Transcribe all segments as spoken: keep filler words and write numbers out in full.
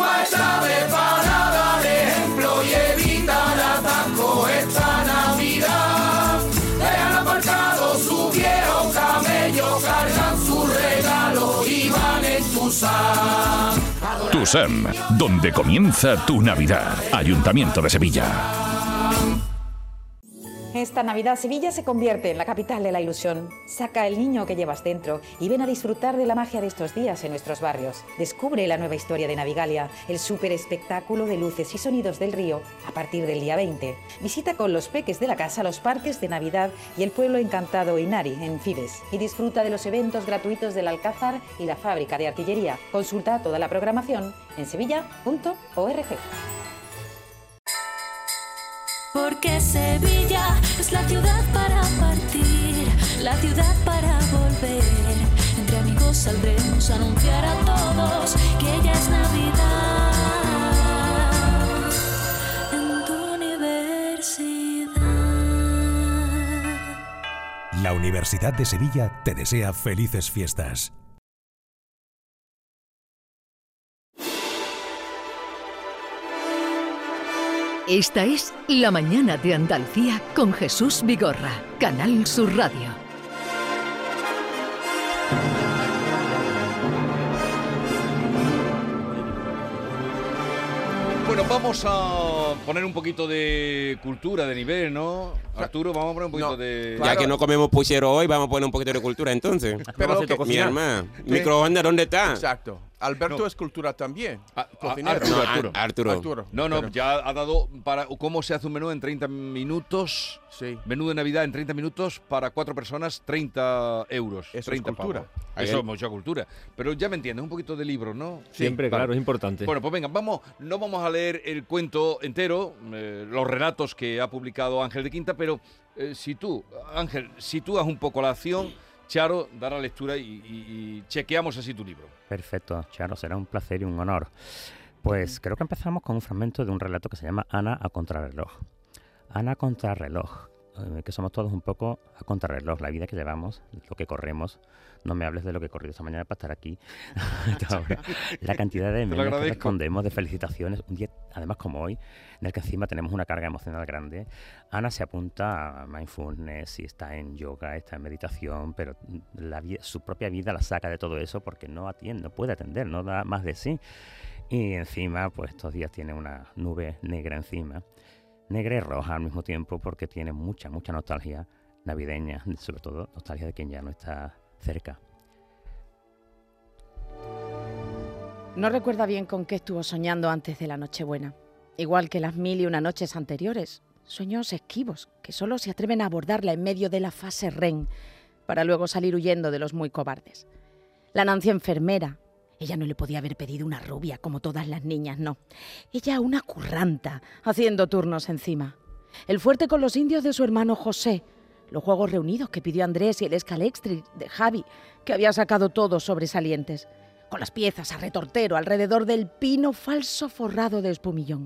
suba esta vez para dar ejemplo y evitar atascos esta Navidad. Dejan aparcado su viejo camello, cargan su regalo y van en Tusam. Tusam, donde comienza tu Navidad. Ayuntamiento de Sevilla. Esta Navidad Sevilla se convierte en la capital de la ilusión. Saca el niño que llevas dentro y ven a disfrutar de la magia de estos días en nuestros barrios. Descubre la nueva historia de Navigalia, el súper espectáculo de luces y sonidos del río a partir del día veinte. Visita con los peques de la casa los parques de Navidad y el pueblo encantado Inari en Fides y disfruta de los eventos gratuitos del Alcázar y la fábrica de artillería. Consulta toda la programación en sevilla punto org. Porque Sevilla es la ciudad para partir, la ciudad para volver. Entre amigos saldremos a anunciar a todos que ya es Navidad en tu universidad. La Universidad de Sevilla te desea felices fiestas. Esta es La Mañana de Andalucía con Jesús Vigorra, Canal Sur Radio. Bueno, vamos a poner un poquito de cultura de nivel, ¿no? Arturo, vamos a poner un poquito No, de... claro. Ya que no comemos puchero hoy, vamos a poner un poquito de cultura entonces. Pero Mi que- hermano, ¿Qué? microondas, ¿dónde está? Exacto. Alberto No. es cultura también. Ah, Cocinero. Arturo, No, Arturo. Ar- Arturo. Arturo. No, no, Pero- ya ha dado para cómo se hace un menú en treinta minutos. Sí. Menú de Navidad en treinta minutos para cuatro personas, treinta euros. Eso es treinta cultura. pavos. Ahí Eso es el- mucha cultura. Pero ya me entiendes, un poquito de libro, ¿no? Siempre, Vale. claro, es importante. Bueno, pues venga, vamos, no vamos a leer el cuento entero, eh, los relatos que ha publicado Ángel de Quinta, pero eh, si tú, Ángel, sitúas un poco la acción, Charo dará lectura y, y- y chequeamos así tu libro. Perfecto, Charo, será un placer y un honor. Pues creo que empezamos con un fragmento de un relato que se llama Ana a contrarreloj. Ana a contrarreloj, eh, que somos todos un poco a contrarreloj, la vida que llevamos, lo que corremos. No me hables de lo que he corrido esta mañana para estar aquí. Ahora, la cantidad de lo emails que agradezco. respondemos de felicitaciones, un día además como hoy, en el que encima tenemos una carga emocional grande. Ana se apunta a mindfulness y está en yoga, está en meditación, pero la vi- su propia vida la saca de todo eso porque no atiende, no puede atender, no da más de sí. Y encima, pues estos días tiene una nube negra encima, negra y roja al mismo tiempo, porque tiene mucha, mucha nostalgia navideña, sobre todo nostalgia de quien ya no está cerca. No recuerda bien con qué estuvo soñando antes de la Nochebuena. Igual que las mil y una noches anteriores. Sueños esquivos, que solo se atreven a abordarla en medio de la fase R E M, para luego salir huyendo de los muy cobardes. La Nancy enfermera. Ella no le podía haber pedido una rubia como todas las niñas, no. Ella una curranta, haciendo turnos encima. El fuerte con los indios de su hermano José. Los juegos reunidos que pidió Andrés y el escalextric de Javi, que había sacado todos sobresalientes. Con las piezas a retortero alrededor del pino falso forrado de espumillón.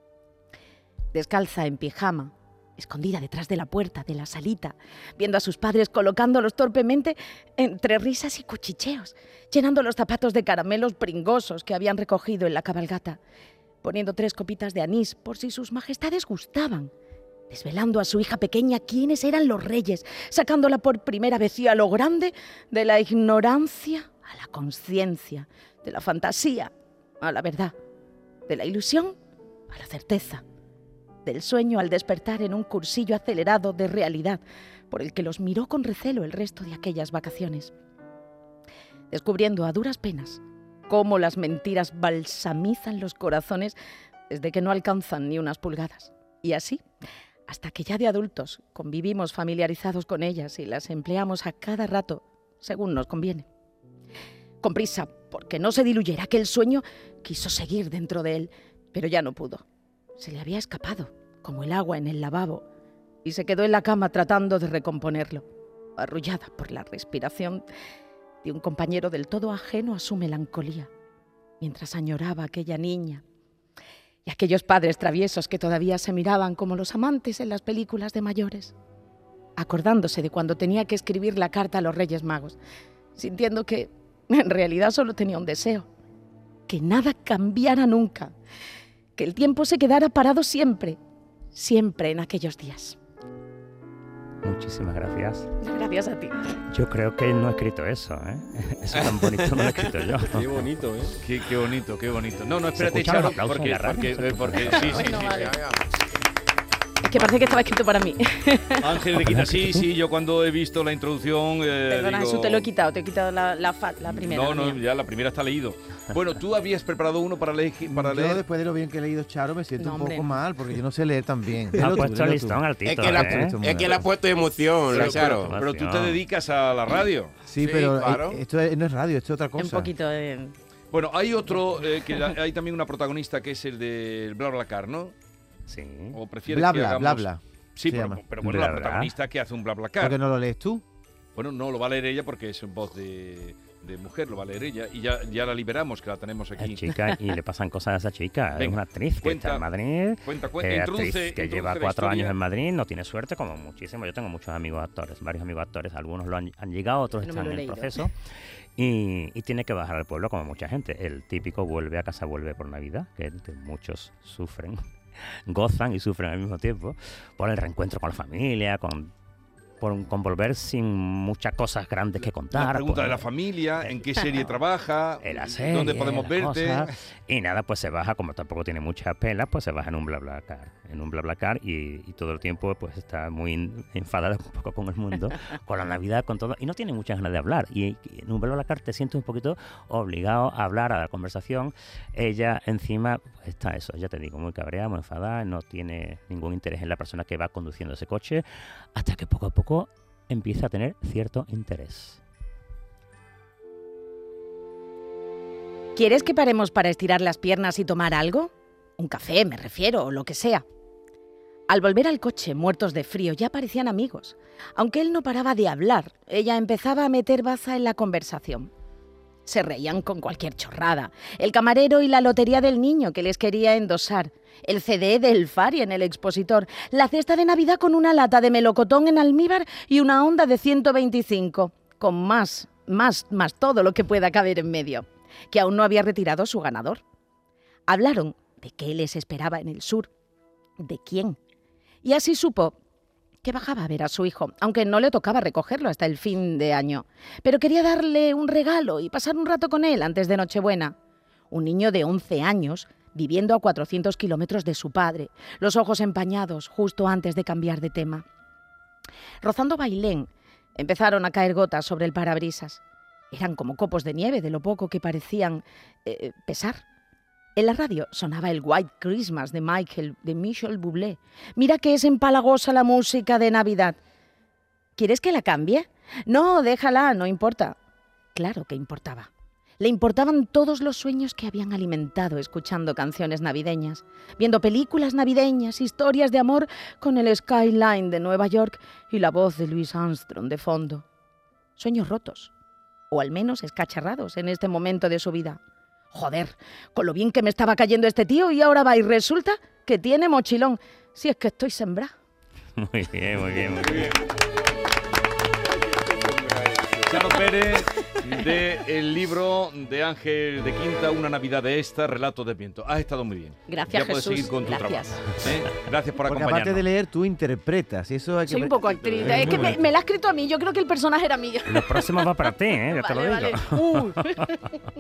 Descalza en pijama, escondida detrás de la puerta de la salita, viendo a sus padres colocándolos torpemente entre risas y cuchicheos, llenando los zapatos de caramelos pringosos que habían recogido en la cabalgata, poniendo tres copitas de anís por si sus majestades gustaban, desvelando a su hija pequeña quiénes eran los reyes, sacándola por primera vez y a lo grande de la ignorancia a la conciencia, de la fantasía a la verdad, de la ilusión a la certeza, del sueño al despertar en un cursillo acelerado de realidad por el que los miró con recelo el resto de aquellas vacaciones, descubriendo a duras penas cómo las mentiras balsamizan los corazones desde que no alcanzan ni unas pulgadas. Y así, hasta que ya de adultos convivimos familiarizados con ellas y las empleamos a cada rato según nos conviene. Con prisa, porque no se diluyera aquel sueño, quiso seguir dentro de él, pero ya no pudo. Se le había escapado, como el agua en el lavabo, y se quedó en la cama tratando de recomponerlo, arrullada por la respiración de un compañero del todo ajeno a su melancolía, mientras añoraba a aquella niña y aquellos padres traviesos que todavía se miraban como los amantes en las películas de mayores, acordándose de cuando tenía que escribir la carta a los Reyes Magos, sintiendo que en realidad solo tenía un deseo, que nada cambiara nunca, que el tiempo se quedara parado siempre, siempre en aquellos días. Muchísimas gracias. Gracias a ti. Yo creo que no he escrito eso, ¿eh? Eso tan bonito no lo he escrito yo. Qué bonito, ¿eh? Qué, qué bonito, qué bonito. No, no, espérate, escuchan los Charo, aplausos porque, en la radio, porque, se porque, escuchan. sí, sí, Bueno, sí, vale. sí. Es que parece que estaba escrito para mí. Ángel de Quinta, sí, sí, yo cuando he visto la introducción... Eh, Perdona, digo, Jesús, te lo he quitado, te he quitado la, la, fa- la primera. No, la no, mía. ya la primera está leído. Bueno, ¿tú habías preparado uno para leer? Para Yo leer? después de lo bien que he leído Charo me siento No, un hombre, poco no. mal porque yo no sé leer tan bien. Ha Léelo tú, puesto el léelo tú. listón al Es Tito, que, la, ¿eh? es que le ha puesto emoción, Pero, la Charo. pero- pero tú te dedicas a la radio. Sí, Sí, pero eh, claro. esto es- no es radio, esto es otra cosa. Un poquito de... Bueno, hay otro, eh, que la- hay también una protagonista que es el de BlaBlaCar, ¿no? Sí. ¿O prefieres Bla, que bla, hagamos- bla, bla. Sí, se pero, llama. pero bueno, Bla, la bla. protagonista que hace un BlaBlaCar. ¿Por qué no lo lees tú? Bueno, no, lo va a leer ella porque es voz de, de mujer, lo va a leer ella. Y ya, ya la liberamos, que la tenemos Es aquí. chica y le pasan cosas a esa chica. Venga, es una actriz que cuenta- está en Madrid. Cuenta, cuenta, eh, introduce, actriz que introduce lleva la cuatro historia. años en Madrid, no tiene suerte como muchísimo. Yo tengo muchos amigos actores, varios amigos actores. Algunos lo han, han llegado, otros No me están lo he en el leído. proceso. Y, y tiene que bajar al pueblo como mucha gente. El típico vuelve a casa, vuelve por Navidad, que, que muchos sufren, gozan y sufren al mismo tiempo, por el reencuentro con la familia, con, por, con volver sin muchas cosas grandes que contar. La pregunta por- de la familia, en qué serie trabaja, en la serie, dónde podemos las verte. cosas. Y nada, pues se baja, como tampoco tiene muchas pelas, pues se baja en un BlaBlaCar. En un BlaBlaCar y, y todo el tiempo pues está muy in- enfadada un poco con el mundo, con la Navidad, con todo. Y no tiene muchas ganas de hablar. Y, y en un BlaBlaCar te sientes un poquito obligado a hablar, a la conversación. Ella encima pues, está eso, ya te digo, muy cabreada, muy enfadada, no tiene ningún interés en la persona que va conduciendo ese coche, hasta que poco a poco empieza a tener cierto interés. ¿Quieres que paremos para estirar las piernas y tomar algo? Un café, me refiero, o lo que sea. Al volver al coche, muertos de frío, ya parecían amigos. Aunque él no paraba de hablar, ella empezaba a meter baza en la conversación. Se reían con cualquier chorrada. El camarero y la lotería del niño que les quería endosar. El C D del Fari en el expositor. La cesta de Navidad con una lata de melocotón en almíbar y una Honda de ciento veinticinco. Con más, más, más todo lo que pueda caber en medio. Que aún no había retirado su ganador. Hablaron de qué les esperaba en el sur. ¿De quién? Y así supo que bajaba a ver a su hijo, aunque no le tocaba recogerlo hasta el fin de año. Pero quería darle un regalo y pasar un rato con él antes de Nochebuena. Un niño de once años, viviendo a cuatrocientos kilómetros de su padre, los ojos empañados justo antes de cambiar de tema. Rozando Bailén, empezaron a caer gotas sobre el parabrisas. Eran como copos de nieve de lo poco que parecían eh, pesar. En la radio sonaba el White Christmas de Michael, de Michel Bublé. Mira que es empalagosa la música de Navidad. ¿Quieres que la cambie? No, déjala, no importa. Claro que importaba. Le importaban todos los sueños que habían alimentado escuchando canciones navideñas, viendo películas navideñas, historias de amor con el skyline de Nueva York y la voz de Louis Armstrong de fondo. Sueños rotos, o al menos escacharrados en este momento de su vida. Joder, con lo bien que me estaba cayendo este tío y ahora va y resulta que tiene mochilón. Si es que estoy sembrada. Muy bien, muy bien, muy bien. Charo Pérez, del libro de Ángel de Quinta, Una Navidad de esta, Relatos de Viento. Has estado muy bien. Gracias, ya puedes Jesús. seguir con tu Gracias. trabajo. ¿eh? Gracias por Porque acompañarnos. aparte de leer, tú interpretas. Y eso hay que Soy un poco actriz. Es Es que muy me, bueno. me la ha escrito a mí. Yo creo que el personaje era mío. Lo próximo va para ti, ¿eh? Ya te lo Vale, digo. vale. Uh.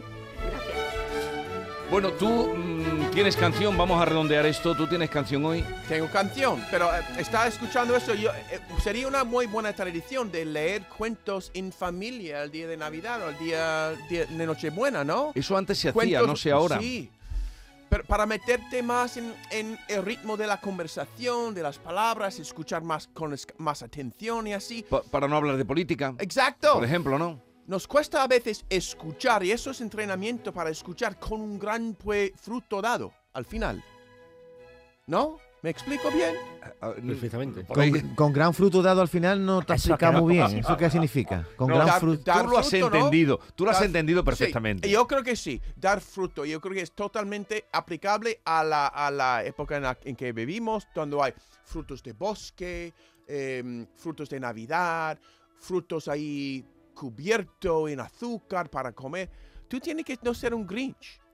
Bueno, tú mm, tienes canción, vamos a redondear esto. ¿Tú tienes canción hoy? Tengo canción, pero eh, estaba escuchando eso. Yo, eh, sería una muy buena tradición de leer cuentos en familia el día de Navidad o el día, día de Nochebuena, ¿no? Eso antes se hacía, Cuentos- no sé ahora. Sí, pero para meterte más en, en el ritmo de la conversación, de las palabras, escuchar más con es- más atención y así. Pa- para no hablar de política. Exacto. Por ejemplo, ¿no? Nos cuesta a veces escuchar y eso es entrenamiento para escuchar con un gran pues, fruto dado al final. ¿No? ¿Me explico bien? Perfectamente. Con, con gran fruto dado al final no te has Eso explicado que no. muy bien. ¿Eso qué significa? Con No, gran dar- fruto. dar Tú lo has fruto, ¿no? entendido, tú lo has Dar- entendido perfectamente. Sí, yo creo que sí, dar fruto. Yo creo que es totalmente aplicable a la, a la época en, la, en que vivimos, donde hay frutos de bosque, eh, frutos de Navidad, frutos ahí cubiertos en azúcar para comer. Tú tienes que no ser un Grinch.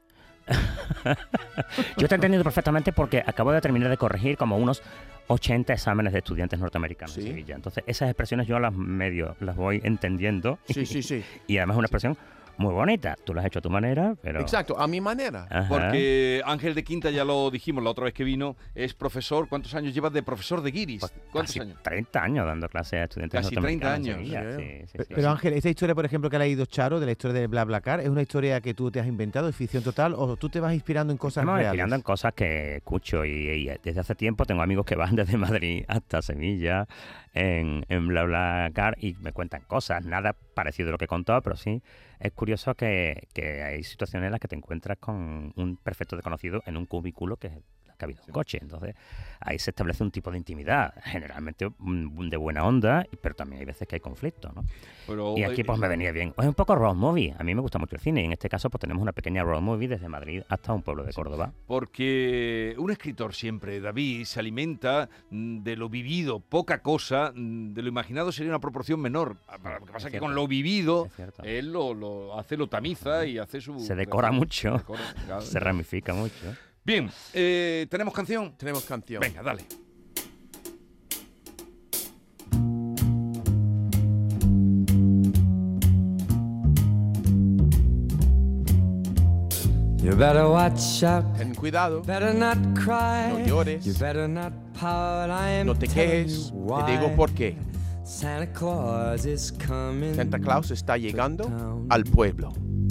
Yo te he entendido perfectamente porque acabo de terminar de corregir como unos ochenta exámenes de estudiantes norteamericanos ¿Sí? en Sevilla. Entonces, esas expresiones yo las medio las voy entendiendo. Sí, sí, sí. Y además es una expresión muy bonita. Tú lo has hecho a tu manera, pero... Exacto, a mi manera. Ajá. Porque Ángel de Quinta, ya lo dijimos la otra vez que vino, es profesor. ¿Cuántos años llevas de profesor de guiris? ¿Cuántos Casi años? treinta años dando clases a estudiantes Casi treinta norteamericanos en años. Sevilla. Sí, sí, sí, Pero sí. Ángel, esta historia, por ejemplo, que ha leído Charo, de la historia de BlaBlaCar, ¿es una historia que tú te has inventado, es ficción total, o tú te vas inspirando en cosas Estamos reales? inspirando en cosas que escucho y, y desde hace tiempo tengo amigos que van desde Madrid hasta Sevilla en, en BlaBlaCar y me cuentan cosas, nada parecido a lo que he contado, pero sí es curioso que, que hay situaciones en las que te encuentras con un perfecto desconocido en un cubículo que es la cabina de un coche. Entonces ahí se establece un tipo de intimidad, generalmente mm, de buena onda, pero también hay veces que hay conflicto, ¿no? Pero, Y aquí pues me venía bien. Es un poco road movie. A mí me gusta mucho el cine y en este caso pues tenemos una pequeña road movie desde Madrid hasta un pueblo de Córdoba. Porque un escritor siempre, David, se alimenta mm, de lo vivido, poca cosa, mm, de lo imaginado sería una proporción menor. Lo que pasa es que con lo vivido, él lo, lo hace, lo tamiza y hace su... Se decora mucho, decora, claro. se ramifica mucho. Bien, eh, ¿tenemos canción? Tenemos canción. Venga, dale. You better watch out. Ten cuidado. Better not cry. No llores. You better not pout. I am No te telling quejes. you Te digo why. por qué. Santa Claus is coming. Santa Claus está llegando al pueblo.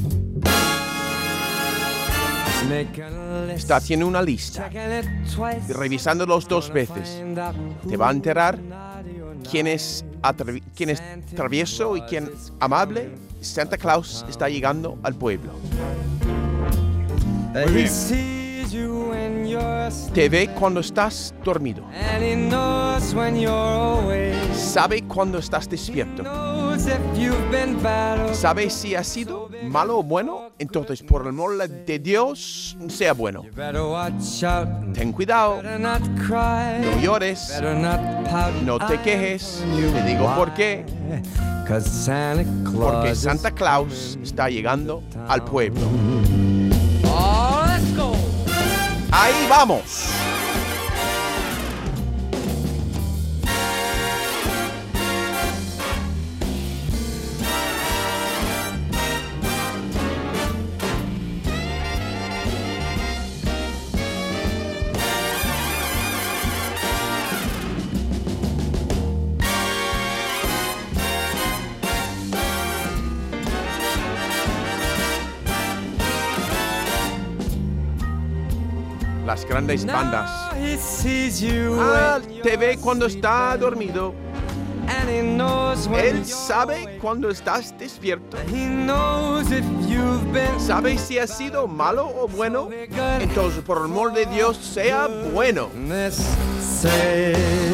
Está haciendo una lista, revisándolos dos veces. Te va a enterar quién es, atravi- quién es travieso y quién amable. Santa Claus está llegando al pueblo. He sees you when you're asleep, Te ve cuando estás dormido. and he knows when you're away. Sabe cuando estás despierto. Knows if you've been bad or Sabe si ha sido malo o bueno. Entonces, por el amor de Dios, sea bueno. You better watch out. Ten cuidado. Better not cry. No llores. Better not pout. No te quejes. Te digo por qué. 'Cause Santa Claus Porque is Santa Claus está llegando al pueblo. Oh, let's go. ¡Ahí vamos! Las grandes bandas. Now he sees you Ah, when te ve you're cuando está asleep, dormido. and he knows when Él you're sabe awake. cuando estás despierto. He knows if you've been Sabe si ha sido malo o bueno. Entonces, por el amor de Dios, sea bueno. Let's say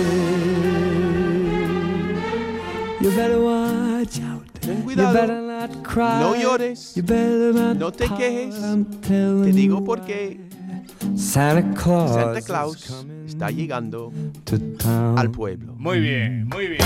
you better watch out. Ten You cuidado. better not cry. No llores. You better not No te pout. quejes. I'm telling Te digo you por why. qué. Santa Claus, Santa is Claus coming está llegando to town. al pueblo. Muy bien, muy bien.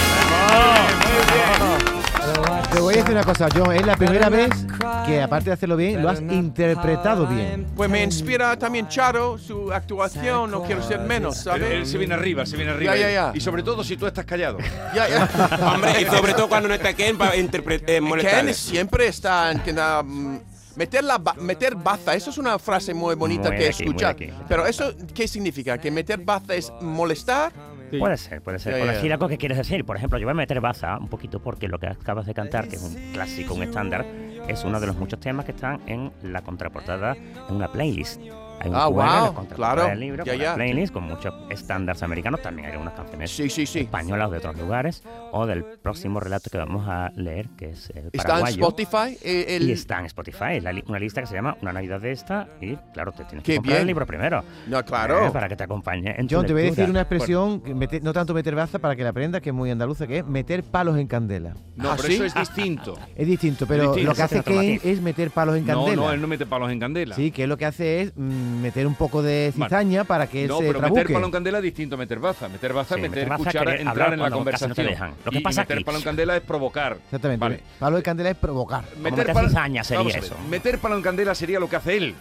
Te voy a decir una cosa, John, es la primera vez que aparte de hacerlo bien, lo has interpretado bien. Pues me inspira también Charo, su actuación, no quiero ser menos, Él, ¿sabes? él se viene arriba, se viene arriba. Ya, ya, ya. Y sobre todo si tú estás callado. Ya, ya. Hombre, y sobre todo cuando no está Ken para interpretar, molestar. Ken siempre está en que na- mm, meter la ba- meter baza, eso es una frase muy bonita Muy que de aquí, muy de escuchar. aquí. Pero eso ¿qué significa? Que meter baza es molestar. Puede ser, puede ser. Ya, Por ya, decir ya. algo que quieres decir. Por ejemplo, yo voy a meter baza un poquito porque lo que acabas de cantar, que es un clásico, un estándar, es uno de los muchos temas que están en la contraportada en una playlist. Hay un Ah, Q R en la wow, contraportada claro, del libro, ya, con ya. una playlist con muchos estándares americanos, también hay algunas canciones Sí, sí, sí. españolas de otros lugares, o del próximo relato que vamos a leer, que es el Está en paraguayo. Spotify. eh, el- Y está en Spotify, la li- una lista que se llama Una Navidad de esta, y claro, te tienes Qué que comprar bien. el libro primero. No, claro. eh, para que te acompañe en tu John, te voy a decir lectura. una expresión, que mete- no tanto meter baza para que la aprendas, que es muy andaluza, que es meter palos en candela. No, ¿Ah, pero sí? eso es distinto. Es distinto, pero Distinto, lo que hace eso tiene otro Ken matiz. es meter palos en No, candela. no, él no mete palos en candela. Sí, que él lo que hace es mm, meter un poco de cizaña para que él No, se pero trabuque. meter palo en candela es distinto a meter baza. Meter baza Sí, es meter meter baza es cuchara, querer entrar hablar en la cuando casi no te conversación. dejan. Lo que Y- pasa y meter aquí- palo en candela es provocar. Exactamente. Vale. Palo de candela es provocar. meter palo- cizaña sería vamos a ver, eso. Meter palo en candela sería lo que hace él.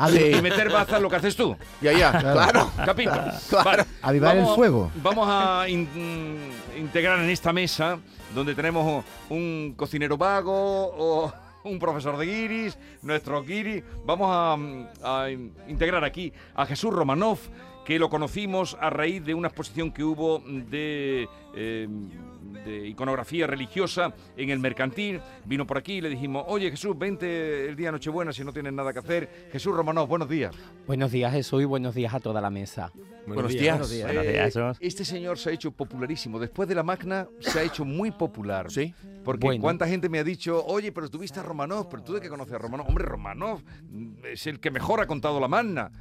y meter bazas lo que haces tú. Ya, ya, claro. Capito. Claro. Vale, Avivar el vamos- fuego. Vamos a in- integrar en esta mesa, donde tenemos un cocinero vago o un profesor de guiris, nuestro guiri. Vamos a, a in- integrar aquí a Jesús Romanov, que lo conocimos a raíz de una exposición que hubo de, eh, de iconografía religiosa en el Mercantil. Vino por aquí y le dijimos, oye Jesús, vente el día de Nochebuena si no tienes nada que hacer. Jesús Romanov, buenos días. Buenos días, Jesús, y buenos días a toda la mesa. Buenos días. Buenos días, Eh, Jesús. este señor se ha hecho popularísimo. Después de la Magna se ha hecho muy popular. Sí. Porque Bueno. cuánta gente me ha dicho, oye, pero tú viste a Romanov, pero tú de qué conoces a Romanov. Hombre, Romanov es el que mejor ha contado la Magna.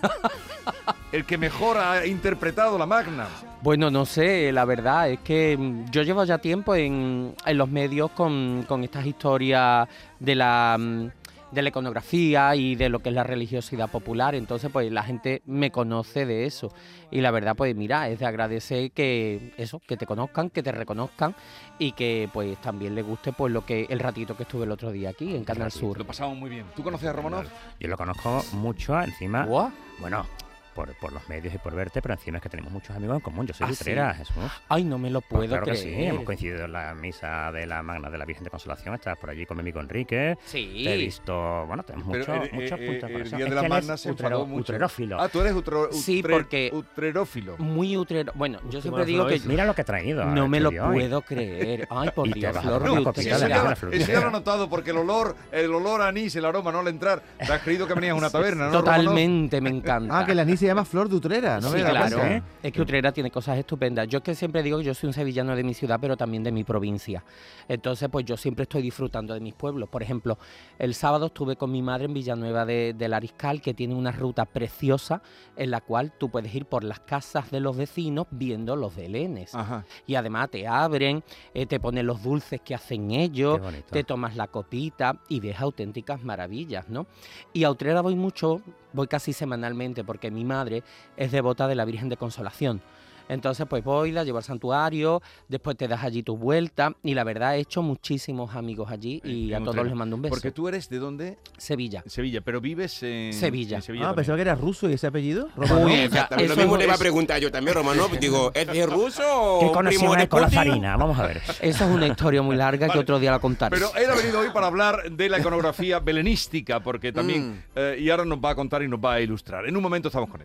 El que mejor ha interpretado la Magna. Bueno, no sé, la verdad es que mm, yo llevo ya tiempo en, en los medios con, con estas historias de la, mm, de la iconografía y de lo que es la religiosidad popular, entonces pues la gente me conoce de eso. Y la verdad, pues mira, es de agradecer que eso, que te conozcan, que te reconozcan y que pues también les guste pues lo que el ratito que estuve el otro día aquí en Canal Sur. Lo pasamos muy bien. ¿Tú conoces a Romanov? Yo lo conozco mucho, encima. ¿Guau? Bueno, por, por los medios y por verte, pero encima es que tenemos muchos amigos en común. Yo soy ¿Ah, de Utrera, sí? Jesús. Ay, no me lo Pues puedo claro creer. que sí, hemos coincidido en la misa de la Magna de la Virgen de Consolación. Estás por allí con mi amigo Enrique. Sí. Te he visto, bueno, tenemos mucho, Pero, eh, muchos eh, puntos eh, de el conexión. día de Es la que él Magna es se enfadó utrero- mucho. utrerófilo. Ah, tú eres utro, Sí, utre- porque- utrerófilo. Muy utrero. Bueno, yo siempre digo que Mira lo que he traído. no me este lo día hoy. puedo creer. Ay, por Y te Dios, vas a flor dar de una copita de Eso utrera. la ya, florera. eso ya lo he notado, porque el olor, el olor a anís, el aroma, no al entrar, te has creído que venías a una taberna, ¿no? Totalmente, me encanta. Ah, que el anís se llama Flor de Utrera, ¿no? Sí, me he dado claro. cuenta. ¿eh? Es que Utrera tiene cosas estupendas. Yo es que siempre digo que yo soy un sevillano de mi ciudad, pero también de mi provincia. Entonces, pues yo siempre estoy disfrutando de mis pueblos. Por ejemplo, el sábado estuve con mi madre en Villanueva de, del Ariscal, que tiene una ruta preciosa en la cual tú puedes ir por las casas de los vecinos viendo los belenes. Ajá. Y además te abren, eh, te ponen los dulces que hacen ellos, Qué bonito. te tomas la copita y ves auténticas maravillas, ¿no? Y a Utrera voy mucho, voy casi semanalmente, porque mi madre es devota de la Virgen de Consolación. Entonces, pues voy, la llevo al santuario, después te das allí tu vuelta y la verdad he hecho muchísimos amigos allí y En a todos Utrera. les mando un beso. Porque tú eres de dónde? Sevilla. Sevilla, pero vives en Sevilla. en Sevilla Ah, también. pensaba que era ruso y ese apellido. Muy Romanov. bien, Exactamente, eso lo mismo es- le iba a es- preguntar yo también, Romanov. Digo, ¿es de ruso o ¿Qué primo conexión de hay con la Putin? farina? Vamos a ver. Esa es una historia muy larga que Vale. otro día la contaré. Pero él ha venido hoy para hablar de la iconografía belenística, porque también, Mm. eh, y ahora nos va a contar y nos va a ilustrar. En un momento estamos con él.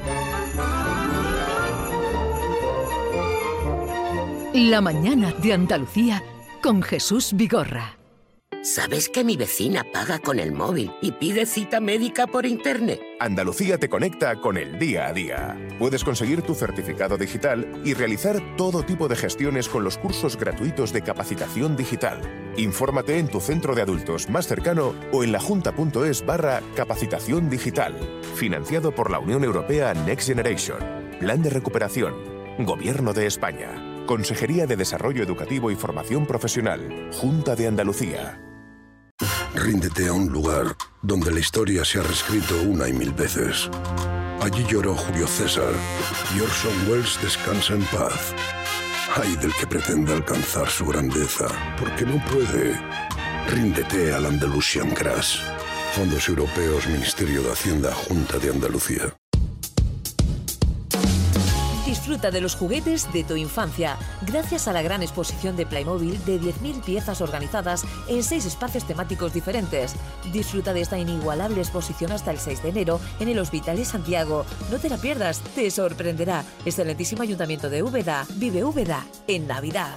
La mañana de Andalucía con Jesús Vigorra. ¿Sabes que mi vecina paga con el móvil y pide cita médica por internet? Andalucía te conecta con el día a día. Puedes conseguir tu certificado digital y realizar todo tipo de gestiones con los cursos gratuitos de capacitación digital. Infórmate en tu centro de adultos más cercano o en lajunta.es barra capacitación digital. Financiado por la Unión Europea Next Generation. Plan de recuperación. Gobierno de España. Consejería de Desarrollo Educativo y Formación Profesional. Junta de Andalucía. Ríndete a un lugar donde la historia se ha reescrito una y mil veces. Allí lloró Julio César y Orson Welles descansa en paz. Ay del que pretenda alcanzar su grandeza, porque no puede. Ríndete al Andalusian Crash. Fondos Europeos, Ministerio de Hacienda, Junta de Andalucía. Disfruta de los juguetes de tu infancia gracias a la gran exposición de Playmobil de diez mil piezas organizadas en seis espacios temáticos diferentes. Disfruta de esta inigualable exposición hasta el seis de enero en el Hospital de Santiago. No te la pierdas, te sorprenderá. Excelentísimo Ayuntamiento de Úbeda. Vive Úbeda en Navidad.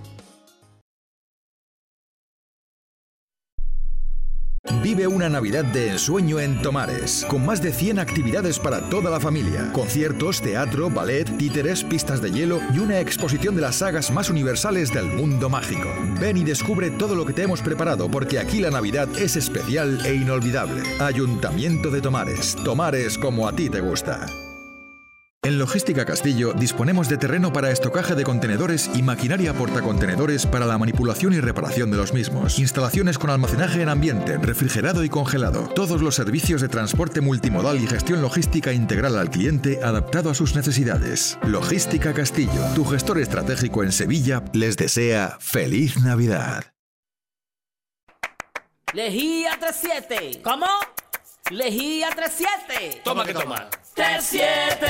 Vive una Navidad de ensueño en Tomares, con más de cien actividades para toda la familia. Conciertos, teatro, ballet, títeres, pistas de hielo y una exposición de las sagas más universales del mundo mágico. Ven y descubre todo lo que te hemos preparado, porque aquí la Navidad es especial e inolvidable. Ayuntamiento de Tomares. Tomares como a ti te gusta. En Logística Castillo disponemos de terreno para estocaje de contenedores y maquinaria portacontenedores para la manipulación y reparación de los mismos. Instalaciones con almacenaje en ambiente, refrigerado y congelado. Todos los servicios de transporte multimodal y gestión logística integral al cliente adaptado a sus necesidades. Logística Castillo, tu gestor estratégico en Sevilla, les desea feliz Navidad. Lejía treinta y siete. ¿Cómo? Lejía tres siete. Toma que toma. tres siete.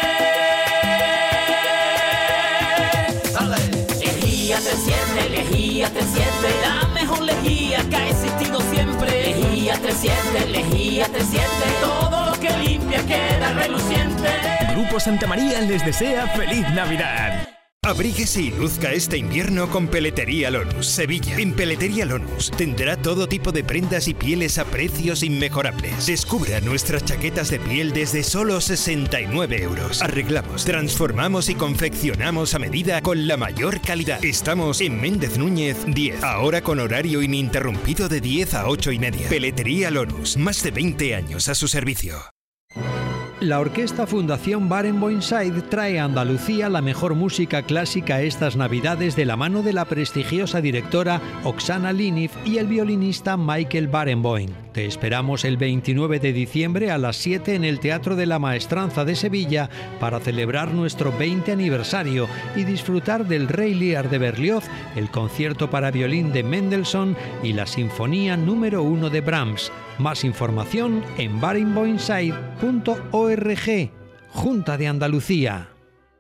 Lejía tres siete, lejía tres siete. La mejor lejía que ha existido siempre. Lejía tres siete, lejía tres siete. Todo lo que limpia queda reluciente. Grupo Santa María les desea feliz Navidad. Abríguese y luzca este invierno con Peletería Lonus, Sevilla. En Peletería Lonus tendrá todo tipo de prendas y pieles a precios inmejorables. Descubra nuestras chaquetas de piel desde solo sesenta y nueve euros. Arreglamos, transformamos y confeccionamos a medida con la mayor calidad. Estamos en Méndez Núñez diez, ahora con horario ininterrumpido de diez a ocho y media. Peletería Lonus, más de veinte años a su servicio. La Orquesta Fundación Barenboim-Said trae a Andalucía la mejor música clásica estas Navidades de la mano de la prestigiosa directora Oksana Linif y el violinista Michael Barenboim. Te esperamos el veintinueve de diciembre a las siete en el Teatro de la Maestranza de Sevilla para celebrar nuestro veinte aniversario y disfrutar del Rey Lear de Berlioz, el concierto para violín de Mendelssohn y la Sinfonía número uno de Brahms. Más información en barenboimsaid punto org. Junta de Andalucía.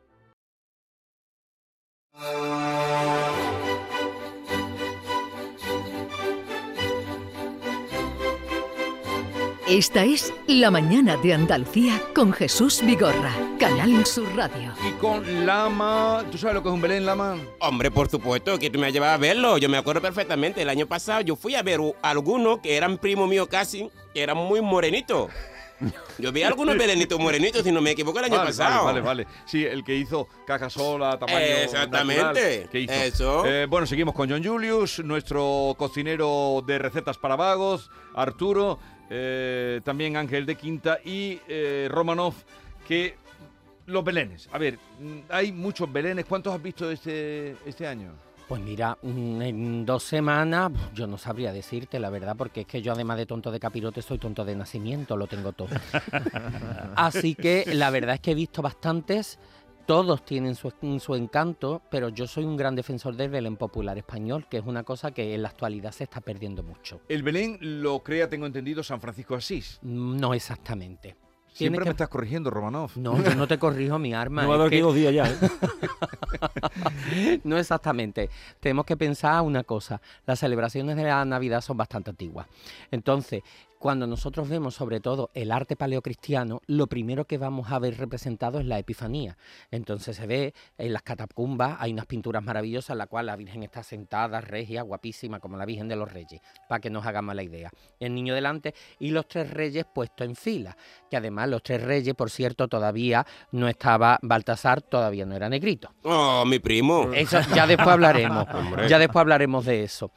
Esta es La Mañana de Andalucía con Jesús Vigorra, Canal Sur Radio. Y con Lama, ¿tú sabes lo que es un Belén, Lama? Hombre, por supuesto, que tú me has llevado a verlo. Yo me acuerdo perfectamente. El año pasado yo fui a ver algunos que eran primos míos casi, que eran muy morenitos. Yo vi algunos belenitos morenitos, si no me equivoco, el año vale, pasado. Vale, vale, vale. Sí, el que hizo Cajasola, tamaño Exactamente. natural, que hizo. Eso. Eh, bueno, seguimos con John Julius, nuestro cocinero de recetas para vagos, Arturo, eh, también Ángel de Quinta y eh, Romanov, que los belenes. A ver, hay muchos belenes. ¿Cuántos has visto este, este año? Pues mira, en dos semanas yo no sabría decirte la verdad, porque es que yo además de tonto de capirote soy tonto de nacimiento, lo tengo todo. Así que la verdad es que he visto bastantes, todos tienen su, su encanto, pero yo soy un gran defensor del Belén popular español, que es una cosa que en la actualidad se está perdiendo mucho. El Belén lo crea, tengo entendido, San Francisco de Asís. No exactamente. Siempre que... me estás corrigiendo, Romanov. No, yo no te corrijo, mi arma. No va a dar aquí que... dos días ya, ¿eh? No exactamente. Tenemos que pensar una cosa. Las celebraciones de la Navidad son bastante antiguas. Entonces, cuando nosotros vemos sobre todo el arte paleocristiano, lo primero que vamos a ver representado es la Epifanía. Entonces se ve en las catacumbas, hay unas pinturas maravillosas en las cuales la Virgen está sentada, regia, guapísima, como la Virgen de los Reyes, para que nos hagamos la idea. El niño delante y los tres reyes puestos en fila, que además los tres reyes, por cierto, todavía no estaba Baltasar, todavía no era negrito. Oh, mi primo. Eso, ya después hablaremos, ya después hablaremos de eso.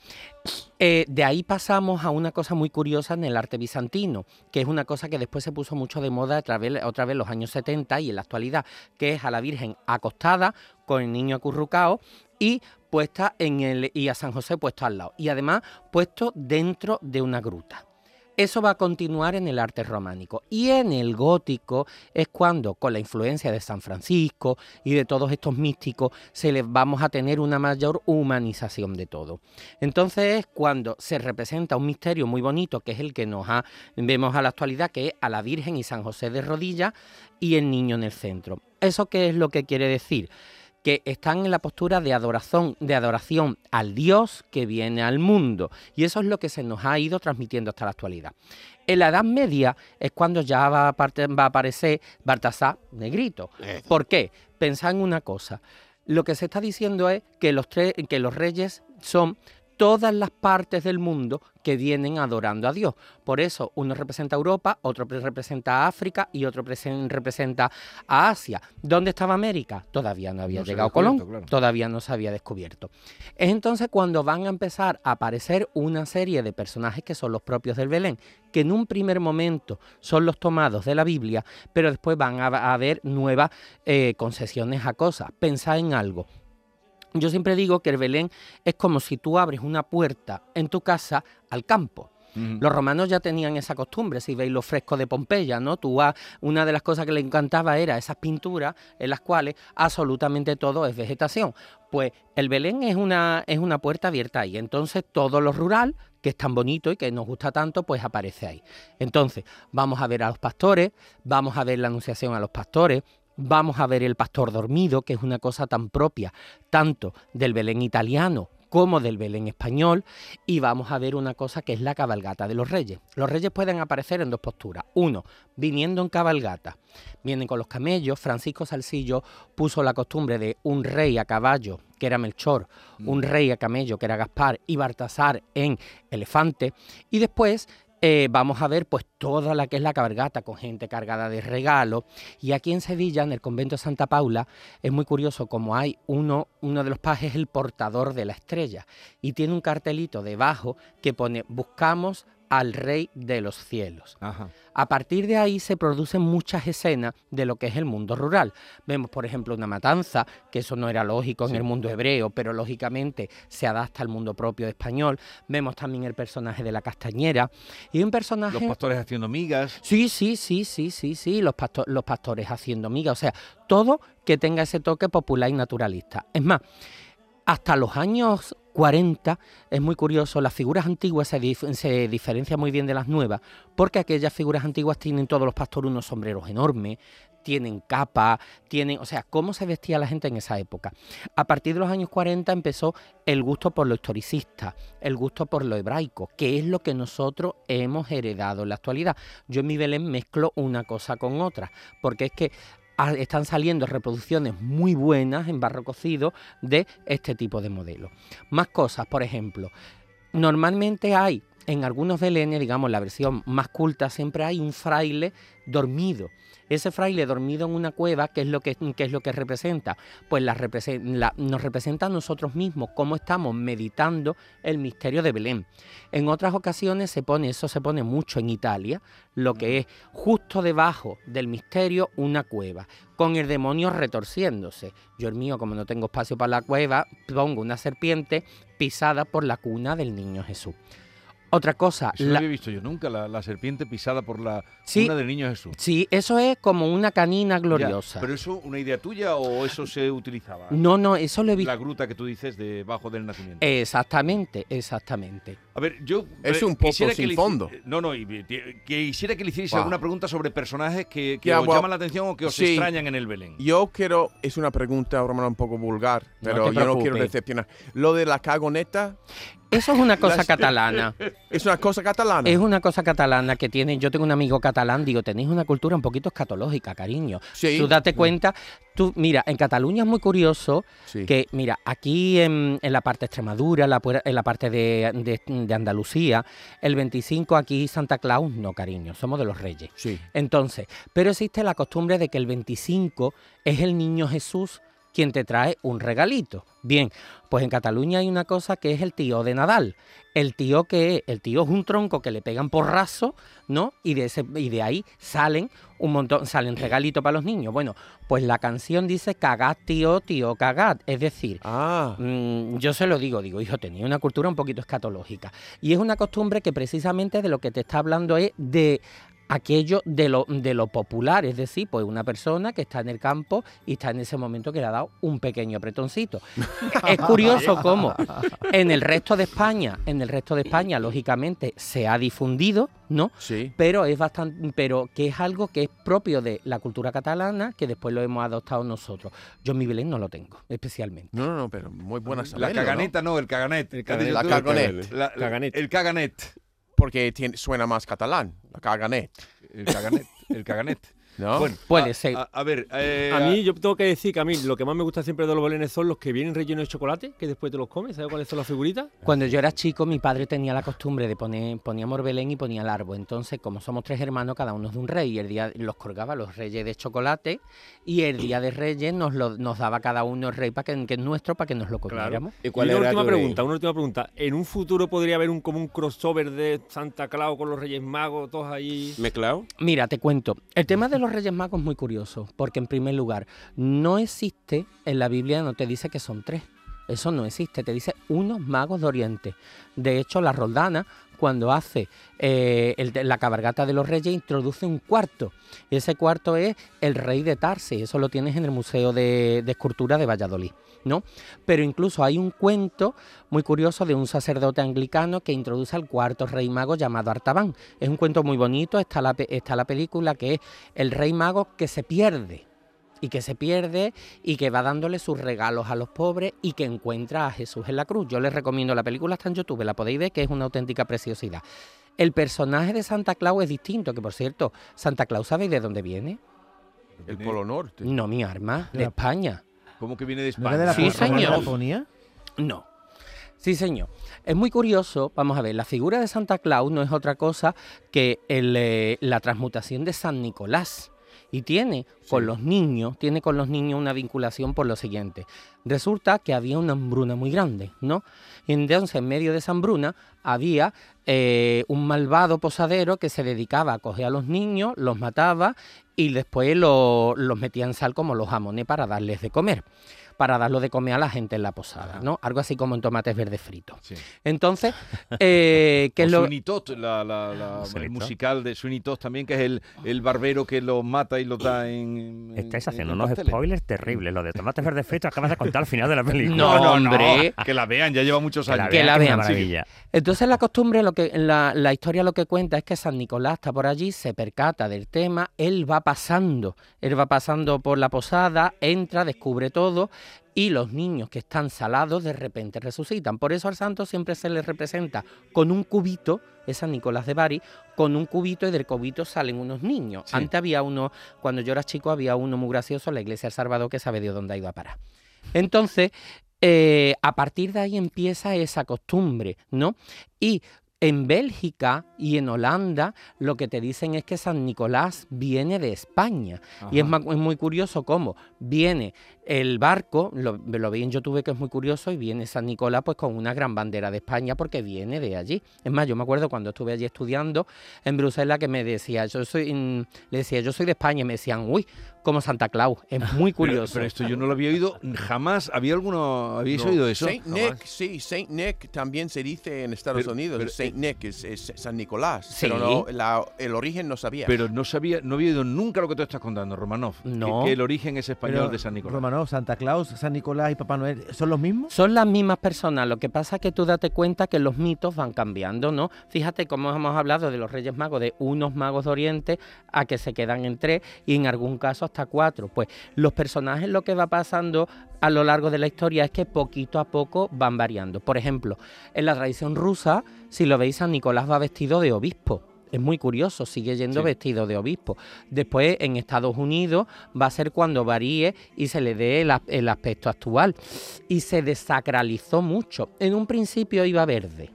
Eh, de ahí pasamos a una cosa muy curiosa en el arte bizantino, que es una cosa que después se puso mucho de moda otra vez, otra vez en los años setenta y en la actualidad, que es a la Virgen acostada con el niño acurrucado y puesta en el y a San José puesto al lado, y además puesto dentro de una gruta. Eso va a continuar en el arte románico, y en el gótico es cuando, con la influencia de San Francisco y de todos estos místicos, se les vamos a tener una mayor humanización de todo. Entonces es cuando se representa un misterio muy bonito, que es el que nos ha, vemos a la actualidad, que es a la Virgen y San José de rodillas y el niño en el centro. ¿Eso qué es lo que quiere decir? Que están en la postura de adoración, de adoración al Dios que viene al mundo. Y eso es lo que se nos ha ido transmitiendo hasta la actualidad. En la Edad Media es cuando ya va a, parte, va a aparecer Baltasar negrito. ¿Por qué? Pensad en una cosa. Lo que se está diciendo es que los, tres, que los reyes son todas las partes del mundo que vienen adorando a Dios. Por eso uno representa a Europa, otro representa a África y otro representa a Asia. ¿Dónde estaba América? Todavía no había no llegado Colón, claro. Todavía no se había descubierto. Es entonces cuando van a empezar a aparecer una serie de personajes que son los propios del Belén, que en un primer momento son los tomados de la Biblia, pero después van a, a haber nuevas eh, concesiones a cosas. Pensad en algo. Yo siempre digo que el Belén es como si tú abres una puerta en tu casa al campo. Uh-huh. Los romanos ya tenían esa costumbre, si veis los frescos de Pompeya, ¿no? Tú vas, una de las cosas que le encantaba era esas pinturas en las cuales absolutamente todo es vegetación. Pues el Belén es una, es una puerta abierta ahí, entonces todo lo rural, que es tan bonito y que nos gusta tanto, pues aparece ahí. Entonces, vamos a ver a los pastores, vamos a ver la anunciación a los pastores, vamos a ver el pastor dormido, que es una cosa tan propia, tanto del Belén italiano como del Belén español, y vamos a ver una cosa que es la cabalgata de los reyes. Los reyes pueden aparecer en dos posturas. Uno, viniendo en cabalgata, vienen con los camellos. Francisco Salsillo puso la costumbre de un rey a caballo, que era Melchor, mm. un rey a camello, que era Gaspar, y Baltasar en elefante, y después Eh, vamos a ver pues toda la que es la cabalgata con gente cargada de regalos. Y aquí en Sevilla, en el convento de Santa Paula, es muy curioso como hay uno, uno de los pajes, el portador de la estrella, y tiene un cartelito debajo que pone buscamos al Rey de los Cielos. Ajá. A partir de ahí se producen muchas escenas de lo que es el mundo rural. Vemos, por ejemplo, una matanza, que eso no era lógico en sí. el mundo hebreo, pero lógicamente se adapta al mundo propio español. Vemos también el personaje de la castañera y un personaje... Los pastores haciendo migas. Sí, sí, sí, sí, sí, sí, los, pasto los pastores haciendo migas. O sea, todo que tenga ese toque popular y naturalista. Es más, hasta los años cuarenta, es muy curioso, las figuras antiguas se, dif se diferencian muy bien de las nuevas, porque aquellas figuras antiguas tienen todos los pastores unos sombreros enormes, tienen capa, tienen, o sea, cómo se vestía la gente en esa época. A partir de los años cuarenta empezó el gusto por lo historicista, el gusto por lo hebraico, que es lo que nosotros hemos heredado en la actualidad. Yo en mi Belén mezclo una cosa con otra, porque es que están saliendo reproducciones muy buenas en barro cocido de este tipo de modelos. Más cosas, por ejemplo, normalmente hay en algunos belenes, digamos la versión más culta, siempre hay un fraile dormido. Ese fraile dormido en una cueva, ¿qué es lo que, qué es lo que representa? Pues la represen la, nos representa a nosotros mismos, cómo estamos meditando el misterio de Belén. En otras ocasiones se pone, eso se pone mucho en Italia, lo que es justo debajo del misterio una cueva, con el demonio retorciéndose. Yo el mío, como no tengo espacio para la cueva, pongo una serpiente pisada por la cuna del niño Jesús. Otra cosa... Eso la... no había visto yo nunca, la, la serpiente pisada por la sí, cuna del niño Jesús. Sí, eso es como una canina gloriosa. Ya, ¿pero eso una idea tuya o eso se utilizaba? No, no, eso lo he visto... La gruta que tú dices debajo del nacimiento. Exactamente, exactamente. A ver, yo... Es un poco sin fondo. No, no, y, que quisiera que le hicierais wow. alguna pregunta sobre personajes que, que yeah, os well, llaman la atención o que os sí. extrañan en el Belén. Yo quiero... Es una pregunta, Romano, un poco vulgar, pero no yo no quiero decepcionar. Lo de la cagoneta... Eso es una cosa catalana. ¿Es una cosa catalana? Es una cosa catalana que tiene... Yo tengo un amigo catalán, digo, tenéis una cultura un poquito escatológica, cariño. Sí. Tú date cuenta... Tú, mira, en Cataluña es muy curioso sí. que, mira, aquí en, en la parte de Extremadura, la, en la parte de, de, de Andalucía, el veinticinco aquí Santa Claus, no, cariño, somos de los Reyes. Sí. Entonces, pero existe la costumbre de que el veinticinco es el niño Jesús quien te trae un regalito. Bien, pues en Cataluña hay una cosa que es el tío de Nadal. El tío que es, el tío es un tronco que le pegan porrazo, ¿no? Y de ese, y de ahí salen un montón, salen regalitos para los niños. Bueno, pues la canción dice cagad, tío, tío, cagad. Es decir, ah. mmm, yo se lo digo, digo, hijo, tenía una cultura un poquito escatológica. Y es una costumbre que precisamente de lo que te está hablando es de aquello de lo, de lo popular, es decir, pues una persona que está en el campo y está en ese momento que le ha dado un pequeño apretoncito. Es curioso cómo en el resto de España, en el resto de España, lógicamente, se ha difundido, ¿no? Sí. Pero es bastante, pero que es algo que es propio de la cultura catalana, que después lo hemos adoptado nosotros. Yo en mi Belén no lo tengo, especialmente. No, no, no, pero muy buena saberlo, La caganeta, ¿no? ¿no? El caganet. El caganet. La caganet. La, la, caganet. El caganet. Porque tiene, suena más catalán, la caganet. El caganet, el caganet. ¿No? Bueno, puede a, ser. A, a ver, eh, a mí yo tengo que decir que a mí lo que más me gusta siempre de los belenes son los que vienen rellenos de chocolate, que después te los comes. ¿Sabes cuáles son las figuritas? Cuando yo era chico, mi padre tenía la costumbre de poner, poníamos Belén y ponía el árbol. Entonces, como somos tres hermanos, cada uno es de un rey, y el día los colgaba los reyes de chocolate, y el día de Reyes nos lo, nos daba cada uno el rey para que, que es nuestro, para que nos lo comiéramos. Claro. ¿Y cuál y una última pregunta, una última pregunta. ¿En un futuro podría haber un como un crossover de Santa Claus con los Reyes Magos, todos ahí mezclados? Mira, te cuento. El tema de los Reyes Magos es muy curioso, porque en primer lugar, no existe, en la Biblia no te dice que son tres. Eso no existe, te dice unos magos de Oriente. De hecho, la Roldana, cuando hace eh, el, la cabalgata de los Reyes, introduce un cuarto. Y ese cuarto es el Rey de Tarsis. Eso lo tienes en el Museo de, de Escultura de Valladolid, ¿no? Pero incluso hay un cuento muy curioso de un sacerdote anglicano que introduce al cuarto rey mago llamado Artaban. Es un cuento muy bonito, está la, está la película, que es el rey mago que se pierde. Y que se pierde y que va dándole sus regalos a los pobres y que encuentra a Jesús en la cruz. Yo les recomiendo, la película está en YouTube, la podéis ver, que es una auténtica preciosidad. El personaje de Santa Claus es distinto, que por cierto, Santa Claus, ¿sabéis de dónde viene? El Polo Norte. No, mi arma, de España. ¿Cómo que viene de ¿No España? era de la Sí, Patagonia? señor. ¿De la Ponía? No. Sí, señor. Es muy curioso, vamos a ver, la figura de Santa Claus no es otra cosa que el, eh, la transmutación de San Nicolás. Y tiene con los niños, tiene con los niños una vinculación por lo siguiente. Resulta que había una hambruna muy grande, ¿no? Y entonces en medio de esa hambruna había eh, un malvado posadero que se dedicaba a coger a los niños, los mataba y después lo, los metía en sal como los jamones para darles de comer. Para darlo de comer a la gente en la posada, ¿no? Algo así como en tomates verdes fritos. Sí. Entonces, eh, ¿qué O es lo...? Sweeney Todd, la, la, la, el musical de Sweeney Todd también, que es el, el barbero que los mata y los da en... en Estáis haciendo en unos pasteles. spoilers terribles. Lo de tomates verdes fritos acabas de contar al final de la película. No, No, no, hombre. Que la vean, ya lleva muchos Que la años. Que la que es vean. una maravilla. Entonces la costumbre, lo que la, la historia lo que cuenta es que San Nicolás está por allí, se percata del tema, él va pasando, él va pasando por la posada, entra, descubre todo y los niños que están salados de repente resucitan. Por eso al santo siempre se le representa con un cubito, es San Nicolás de Bari, con un cubito y del cubito salen unos niños. Sí. Antes había uno, cuando yo era chico había uno muy gracioso en la iglesia del Salvador que sabe de dónde ha ido a parar. Entonces, eh, a partir de ahí empieza esa costumbre, ¿no? Y en Bélgica y en Holanda lo que te dicen es que San Nicolás viene de España. Ajá. Y es, ma- es muy curioso cómo viene el barco, lo, lo vi en YouTube que es muy curioso, y viene San Nicolás pues con una gran bandera de España porque viene de allí. Es más, yo me acuerdo cuando estuve allí estudiando en Bruselas que me decía, yo soy, mm, le decía, yo soy de España, y me decían, uy, como Santa Claus. Es muy curioso. Pero, pero esto yo no lo había oído jamás. ¿Había alguno, habéis No. oído eso? Saint Jamás. Nick, sí, Saint Nick también se dice en Estados Pero- Unidos. pero- Saint Nick es, es San Nicolás. Sí. Pero no, la- el origen no sabía. Pero no sabía, no había oído nunca lo que tú estás contando, Romanov. No. Que, que el origen es español Pero, de San Nicolás. Romanov, Santa Claus, San Nicolás y Papá Noel, ¿son los mismos? Son las mismas personas, lo que pasa es que tú date cuenta que los mitos van cambiando, ¿no? Fíjate cómo hemos hablado de los Reyes Magos, de unos magos de Oriente a que se quedan en tres y en algún caso hasta cuatro. Pues los personajes, lo que va pasando a lo largo de la historia es que poquito a poco van variando. Por ejemplo, en la tradición rusa, si lo veis, San Nicolás va vestido de obispo. Es muy curioso, sigue yendo Sí. vestido de obispo. Después, en Estados Unidos, va a ser cuando varíe y se le dé el, as- el aspecto actual. Y se desacralizó mucho. En un principio iba verde.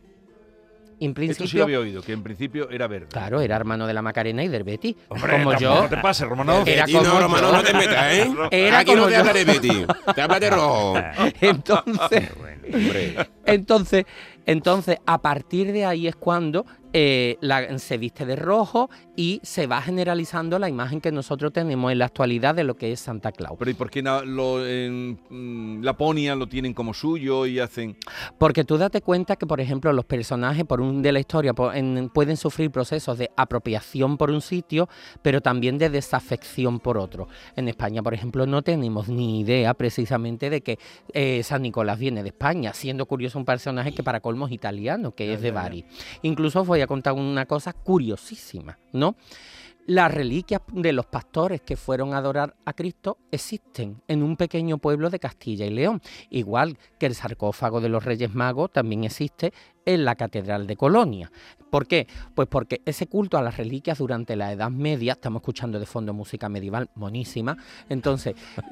En Esto sí lo principio, había oído, que en principio era verde. claro, era hermano de la Macarena y del Betty. Hombre, como tampoco yo. te pases, Romanov. Era Betty, como no, Romano, yo. no te metas, ¿eh? Era Aquí no como te yo. habla de Betty, te habla de rojo. Entonces, Hombre. entonces, entonces, a partir de ahí es cuando eh, la- se viste de rojo y se va generalizando la imagen que nosotros tenemos en la actualidad de lo que es Santa Claus. Pero ¿y por qué na- lo, en mm, Laponia lo tienen como suyo y hacen...? Porque tú date cuenta que, por ejemplo, los personajes por un de la historia po- en- pueden sufrir procesos de apropiación por un sitio, pero también de desafección por otro. En España, por ejemplo, no tenemos ni idea precisamente de que eh, San Nicolás viene de España, siendo curioso un personaje que para colmo es italiano, que es de Bari. Incluso os voy a contar una cosa curiosísima, ¿no? Las reliquias de los pastores que fueron a adorar a Cristo existen en un pequeño pueblo de Castilla y León, igual que el sarcófago de los Reyes Magos también existe en la Catedral de Colonia. ¿Por qué? Pues porque ese culto a las reliquias durante la Edad Media, estamos escuchando de fondo música medieval monísima, entonces,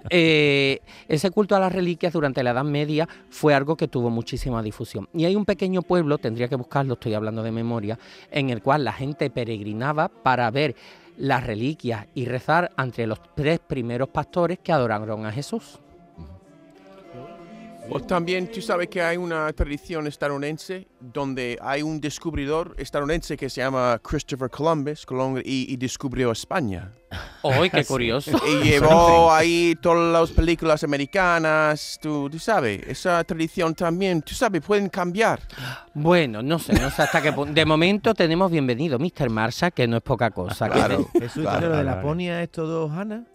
eh, ese culto a las reliquias durante la Edad Media fue algo que tuvo muchísima difusión. Y hay un pequeño pueblo, tendría que buscarlo, estoy hablando de memoria, en el cual la gente peregrinaba para ver las reliquias y rezar entre los tres primeros pastores que adoraron a Jesús. O también tú sabes que hay una tradición estadounidense donde hay un descubridor estadounidense que se llama Christopher Columbus Colón, y, y descubrió España. ¡Ay, qué curioso! Y llevó ahí todas las películas americanas, tú, tú sabes, esa tradición también, tú sabes, pueden cambiar. Bueno, no sé, no sé hasta qué punto. De momento tenemos bienvenido mister Marshall, que no es poca cosa. Claro, Jesús, claro, ¿lo de la claro. Laponia es todo Ohana?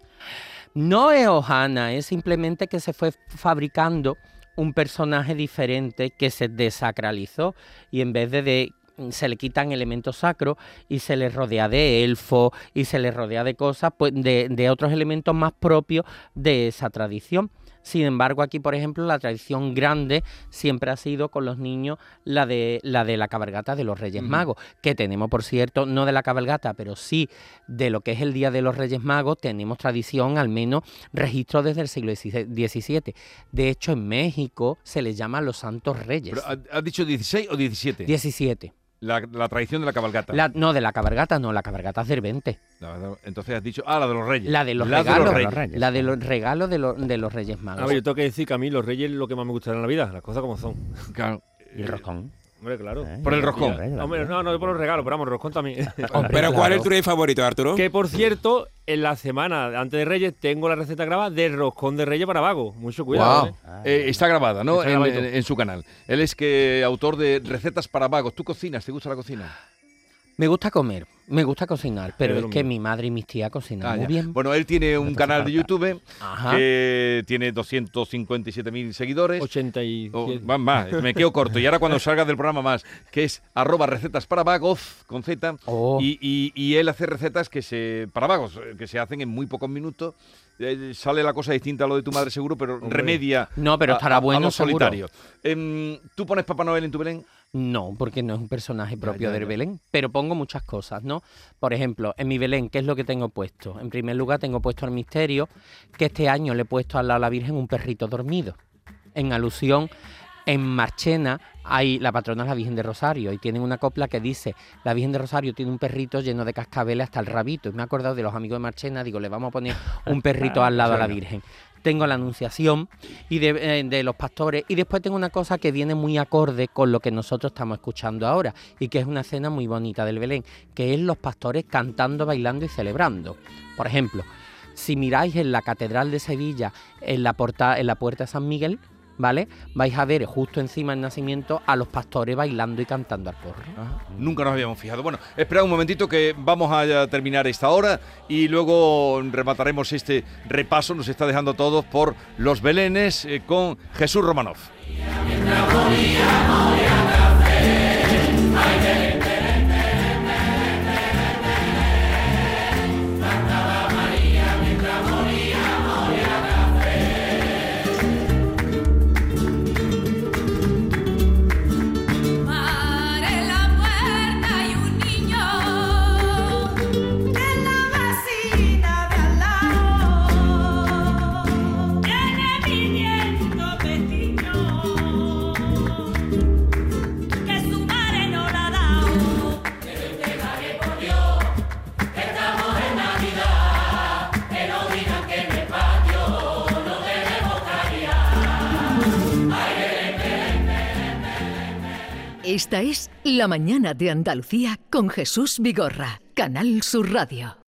No es Ohana, es simplemente que se fue fabricando un personaje diferente que se desacralizó y en vez de, de se le quitan elementos sacros y se le rodea de elfos y se le rodea de cosas, pues de, de otros elementos más propios de esa tradición. Sin embargo, aquí, por ejemplo, la tradición grande siempre ha sido con los niños la de la de la cabalgata de los Reyes Ujú. Magos, que tenemos, por cierto, no de la cabalgata, pero sí de lo que es el Día de los Reyes Magos, tenemos tradición, al menos registro desde el siglo diecisiete. De hecho, en México se les llama los Santos Reyes. Pero, ¿ha- ¿Has dicho dieciséis o diecisiete? diecisiete. La, la tradición de la cabalgata. La, no, de la cabalgata no, la cabalgata es del veinte. La- entonces has dicho, ah, la de los reyes. La de los La regalos, de los reyes. la de los regalos de, los de los Reyes Magos. A ver, yo tengo que decir que a mí los reyes es lo que más me gusta en la vida, las cosas como son. Claro. Y el roscón. Hombre, claro. Por el roscón. Hombre, no, no por los regalos, pero vamos, el roscón también. Pero ¿cuál es tu rey favorito, Arturo? Que por cierto, en la semana antes de Reyes tengo la receta grabada de roscón de Reyes para vagos. Mucho cuidado. Wow. ¿eh? Eh, está grabada, ¿no? Está En, grabadito. en- en su canal. Él es que autor de recetas para vagos. ¿Tú cocinas? ¿Te gusta la cocina? Me gusta comer, me gusta cocinar, pero Es es lo que mío. mi madre y mis tías cocinan Ah, muy ya. bien. Bueno, él tiene un No te canal hace de YouTube Ajá. que tiene doscientos cincuenta y siete mil seguidores. ochenta y O, más, más, me quedo corto. Y ahora cuando salga del programa más, que es arroba recetas para vagos, con Z. Oh. Y, y- y él hace recetas que se para vagos, eh, que se hacen en muy pocos minutos. Eh, sale la cosa distinta a lo de tu madre seguro, pero Hombre. remedia No, pero a- estará a- a bueno, lo seguro. solitario. Em, ¿Tú pones Papá Noel en tu Belén? No, porque no es un personaje propio ya, del ya. Belén, pero pongo muchas cosas, ¿no? Por ejemplo, en mi Belén, ¿qué es lo que tengo puesto? En primer lugar, tengo puesto el misterio, que este año le he puesto al lado de la Virgen un perrito dormido, en alusión. En Marchena hay la patrona es la Virgen de Rosario y tienen una copla que dice la Virgen de Rosario tiene un perrito lleno de cascabeles hasta el rabito. Y me he acordado de los amigos de Marchena, digo, le vamos a poner un perrito al lado a la Virgen. Tengo la Anunciación y de, eh, de los pastores y después tengo una cosa que viene muy acorde con lo que nosotros estamos escuchando ahora y que es una escena muy bonita del Belén, que es los pastores cantando, bailando y celebrando. Por ejemplo, si miráis en la Catedral de Sevilla, en la, porta, en la Puerta de San Miguel, ¿vale? Vais a ver justo encima del nacimiento a los pastores bailando y cantando al corro. Nunca nos habíamos fijado. Bueno, espera un momentito que vamos a terminar esta hora y luego remataremos este repaso. Nos está dejando a todos por los Belenes eh, con Jesús Romanov. En la puerta hay un niño de la vecina de al lado. Viene pidiendo vestido que su madre no la ha dado. Que usted pague por Dios, que estamos en Navidad, que no digan que en el patio no tenemos caridad. Ay, Esta es La Mañana de Andalucía con Jesús Vigorra, Canal Sur Radio.